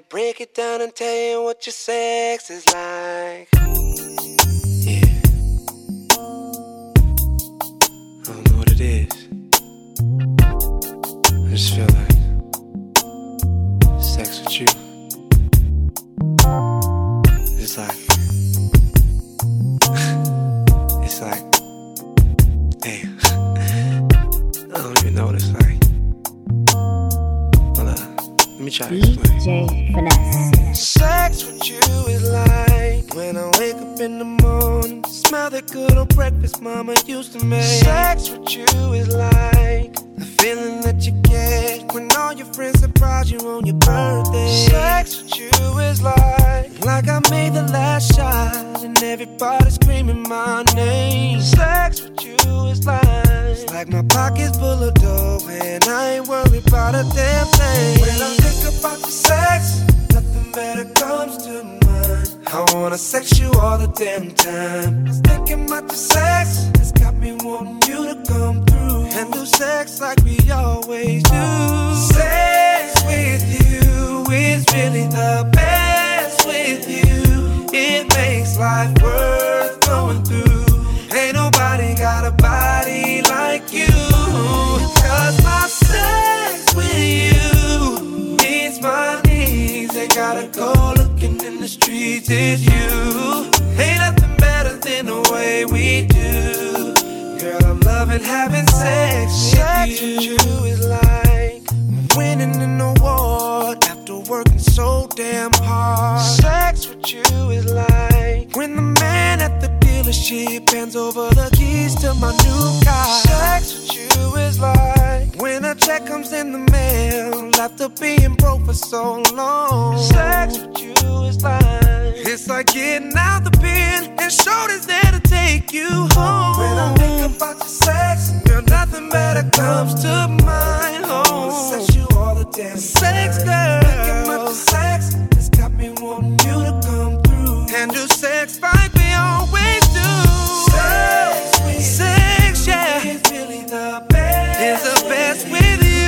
break it down and tell you what your sex is like. Yeah. I don't know what it is. I just feel like sex with you. It's like, it's like, damn. I don't even know what it's like. Hold on, let me try to explain. DJ Finesse. Sex with you is like when I wake up in the morning, smell that good old breakfast mama used to make. Sex with you is like the feeling that you get when all your friends surprise you on your birthday. Sex with you is like I made the last shot and everybody screaming my name. Sex with you is like it's like my pocket's full of dough and I ain't worried about a damn thing. When I think about your sex, nothing better comes to mind. I wanna sex you all the damn time. Just thinking about your sex, it's got me wanting you to come through and do sex like we always do. Sex with you is really the best with you. It makes life worth going through. Ain't nobody got a body like you. Cause my sex with you meets my needs. They gotta go looking in the streets. It's you. Ain't nothing better than the way we do. Girl, I'm loving having sex with you. Sex with you is like winning an award after working so damn hard. Sex with you is like when the man at the dealership hands over the keys to my new car. Sex with you is like when a check comes in the mail after being broke for so long. Sex with you is like it's like getting out the pen and shoulders there to take you home. When I think about your sex, girl, nothing better comes to mind. Oh, sex you all the damn sex, girl. Thinking about your sex, it's got me wanting you to come through and do sex like we always do. Sex, yeah, is really the best. It's the best with you.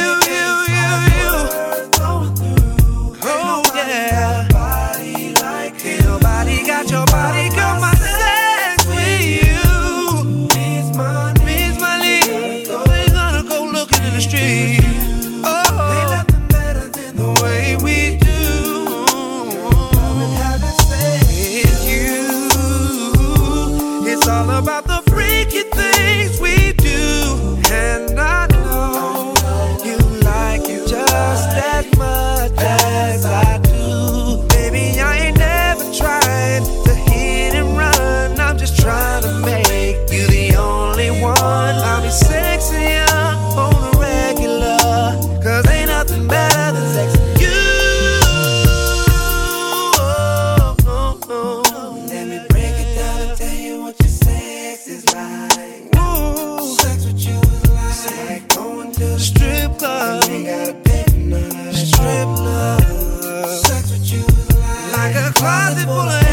Oh yeah, ain't nobody got your body, girl. My sex with you means my need. We're gonna go looking in the street. Oh, ain't nothing better than the way we do. It's you. It's all about the freaky things we do, and I know you like it just as much as I do. Baby, I ain't never tried to hit and run. I'm just trying to make you the only one. I'll be sexy on the regular, cause ain't nothing better than sex with you. Let me break it down and tell you what your sex is like. Ooh, sex with you is like going to the strip club. You ain't gotta pay for none of that strip club. Sex with you is like a closet full of